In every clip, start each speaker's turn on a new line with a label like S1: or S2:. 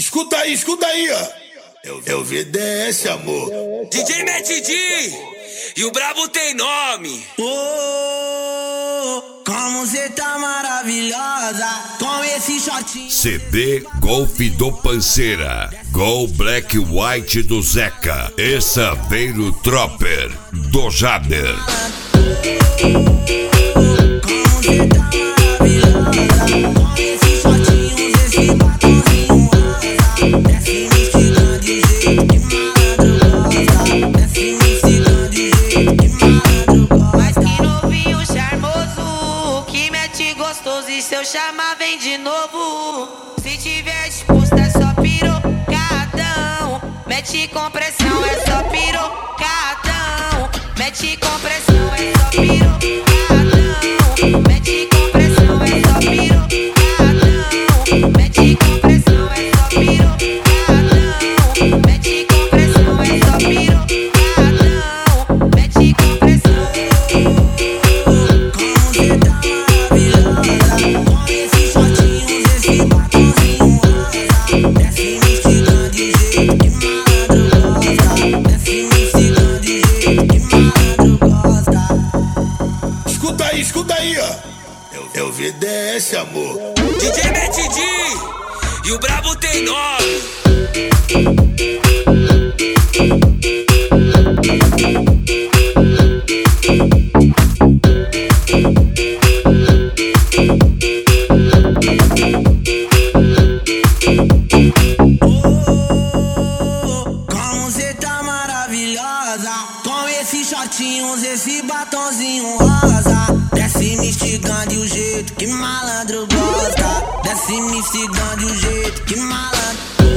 S1: Escuta aí, ó. É o VDS, amor.
S2: DJ Matt D e o brabo tem nome.
S3: Oh, como cê tá maravilhosa com esse shortinho.
S4: CD Golf do Panceira, Gol Black White do Zeca e Saveiro Tropper do Jader.
S5: E se eu chamar, vem de novo. Se tiver disposto, é só pirocadão. Mete compressão, é só pirocadão. Mete compressão, é só pirocadão. Mete compressão, é só pirocadão. Mete compressão, é só pirocadão. Mete compressão, é só pirocadão. Mete compressão.
S1: Escuta aí, ó. É o VDS, amor.
S2: DJ Matt D e o brabo tem nome.
S3: Como cê tá maravilhosa com esses shortinhos, esse batonzinho rosa. Desce me instigando o jeito que malandro gosta. Desce me instigando o jeito que malandro.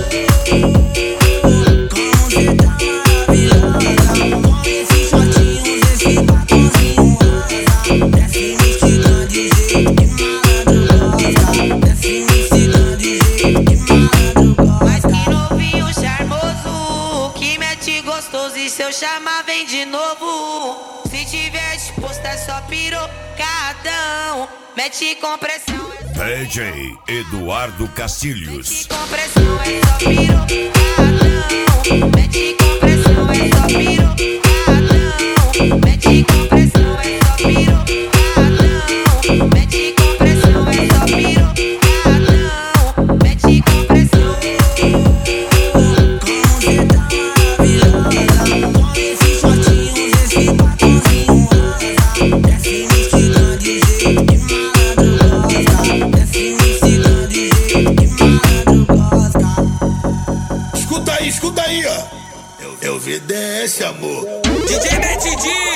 S3: Como cê tá maravilhosa com esses shortinhos, esse batonzinho rosa. Desce me instigando o jeito que malandro gosta. Desce me instigando o jeito que malandro gosta.
S5: Mas que novinho charmoso, que mete gostoso. E se eu chamar, vem de novo. Se tiver disposto, é só pirocadão. Mete compressão, é só
S4: DJ Eduardo Castilhos.
S5: mete compressão, é só pirocadão. Mete compressão, é só pirocadão. Mete compressão, é só pirocadão. Mete compressão, é só pirocadão. Mete compressão.
S3: Como cê tá maravilhosa com esses shortinhos, esse batonzinho rosa. Desce me instigando o jeito que malandro gosta. Desce me instigando o jeito que malandro gosta.
S1: Escuta aí, ó. É o VDS, amor.
S2: DJ Matt D